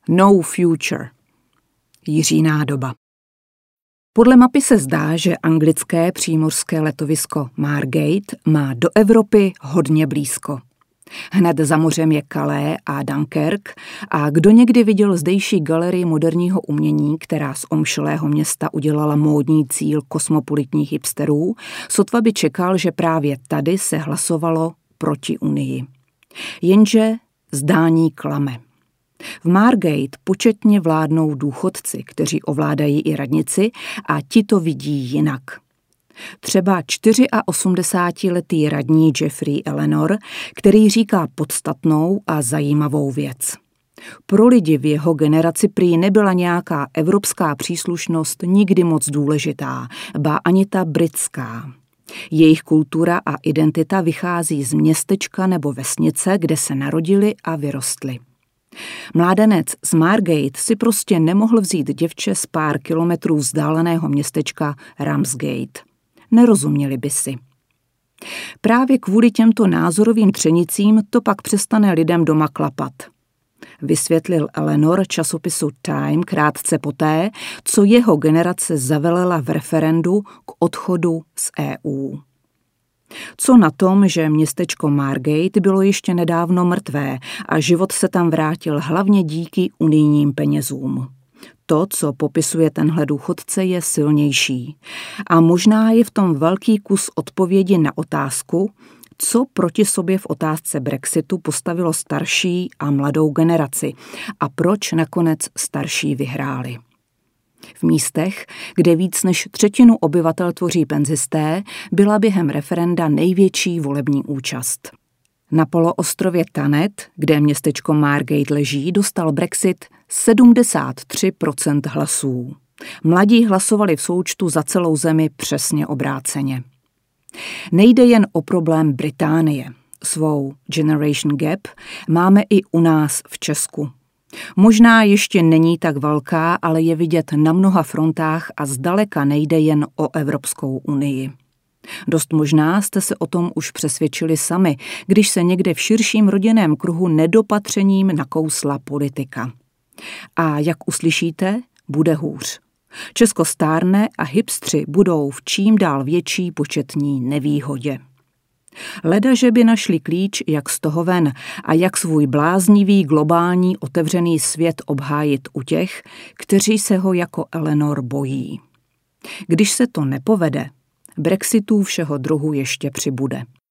No future. Jiří Nádoba. Podle mapy se zdá, že anglické přímořské letovisko Margate má do Evropy hodně blízko. Hned za mořem je Calais a Dunkirk a kdo někdy viděl zdejší galerii moderního umění, která z omšelého města udělala módní cíl kosmopolitních hipsterů, sotva by čekal, že právě tady se hlasovalo proti Unii. Jenže zdání klame. V Margate početně vládnou důchodci, kteří ovládají i radnici a ti to vidí jinak. Třeba 84letý radní Jeffrey Eleanor, který říká podstatnou a zajímavou věc. Pro lidi v jeho generaci prý nebyla nějaká evropská příslušnost nikdy moc důležitá, ba ani ta britská. Jejich kultura a identita vychází z městečka nebo vesnice, kde se narodili a vyrostli. Mládenec z Margate si prostě nemohl vzít děvče z pár kilometrů vzdáleného městečka Ramsgate. Nerozuměli by si. Právě kvůli těmto názorovým třenicím to pak přestane lidem doma klapat. Vysvětlil Eleanor časopisu Time krátce poté, co jeho generace zavelela v referendu k odchodu z EU. Co na tom, že městečko Margate bylo ještě nedávno mrtvé a život se tam vrátil hlavně díky unijním penězům. To, co popisuje tenhle důchodce, je silnější. A možná je v tom velký kus odpovědi na otázku, co proti sobě v otázce Brexitu postavilo starší a mladou generaci a proč nakonec starší vyhráli. V místech, kde víc než třetinu obyvatel tvoří penzisté, byla během referenda největší volební účast. Na poloostrově Thanet, kde městečko Margate leží, dostal Brexit 73% hlasů. Mladí hlasovali v součtu za celou zemi přesně obráceně. Nejde jen o problém Británie. Svou Generation Gap máme i u nás v Česku. Možná ještě není tak velká, ale je vidět na mnoha frontách a zdaleka nejde jen o Evropskou unii. Dost možná jste se o tom už přesvědčili sami, když se někde v širším rodinném kruhu nedopatřením nakousla politika. A jak uslyšíte, bude hůř. Česko stárne a hipstři budou v čím dál větší početní nevýhodě. Ledaže by našli klíč, jak z toho ven a jak svůj bláznivý globální otevřený svět obhájit u těch, kteří se ho jako Eleanor bojí. Když se to nepovede, Brexitů všeho druhu ještě přibude.